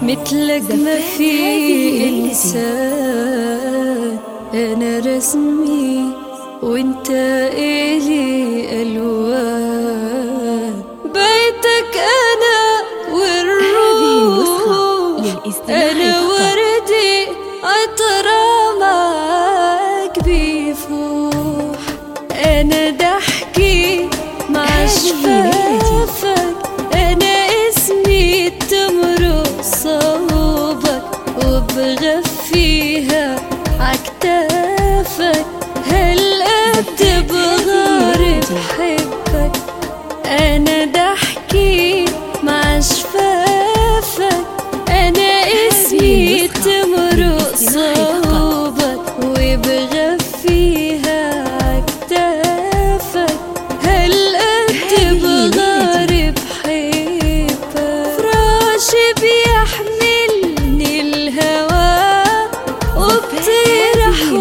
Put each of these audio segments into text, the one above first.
مثلك ما في إنسان، أنا رسمي وانت إلي ألوان، بيتك أنا والروح، أنا وردي عطرة معاك بيفوح، أنا ضحكي مع شفافك، أنا اسمي تمرق صوبك وبغفيها عكتافك، هالقد بغار بحبك، أنا ضحكي مع شفافك، أنا اسمي تمرق صوبك وبغفيها عكتافك، هالقد بغار بحبك، فراشي بيحملني الهوى وبطير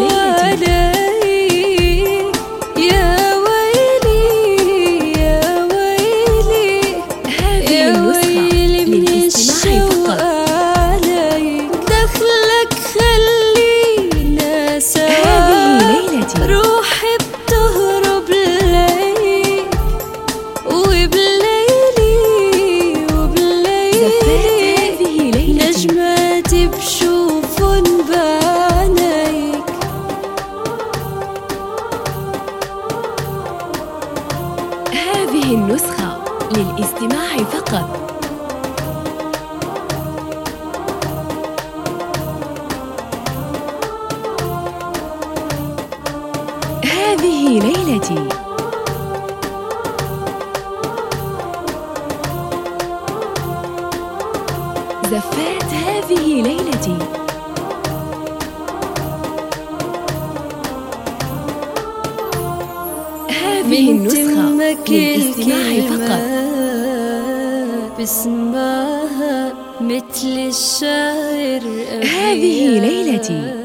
حواليك، يا ويلي يا ويلي يا ويلي من الشوق عليك، دخلك خلينا سوا، روحي بتهرب ليك، وبليلي نجماتي بشوفن بعينيك. هذه النسخة للاستماع فقط. هذه ليلتي. زفات هذه ليلتي. هذه النسخة للاستماع فقط. بسمعها مثل الشاعر هذه ليلتي.